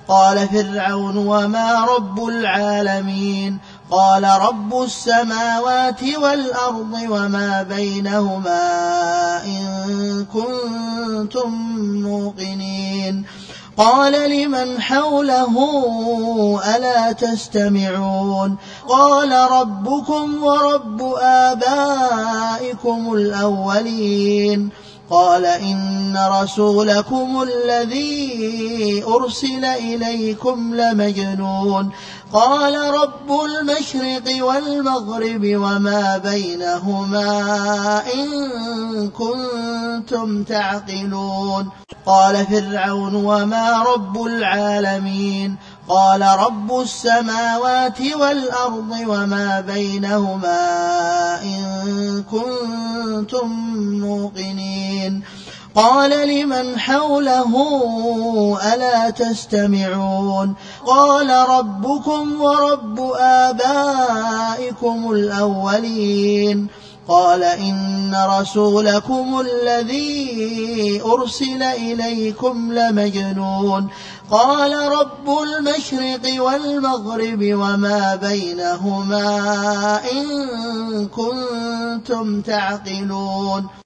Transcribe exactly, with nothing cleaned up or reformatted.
قال فرعون وما رب العالمين قال رب السماوات والأرض وما بينهما إن كنتم موقنين قال لمن حوله ألا تستمعون قال ربكم ورب آبائكم الأولين قال إن رسولكم الذي أرسل إليكم لمجنون قال رب المشرق والمغرب وما بينهما إن كنتم تعقلون قال فرعون وما رب العالمين قال رب السماوات والأرض وما بينهما إن كنتم موقنين قال لمن حوله ألا تستمعون قال ربكم ورب آبائكم الأولين قال إن رسولكم الذي أرسل إليكم لمجنون قال رب المشرق والمغرب وما بينهما إن كنتم تعقلون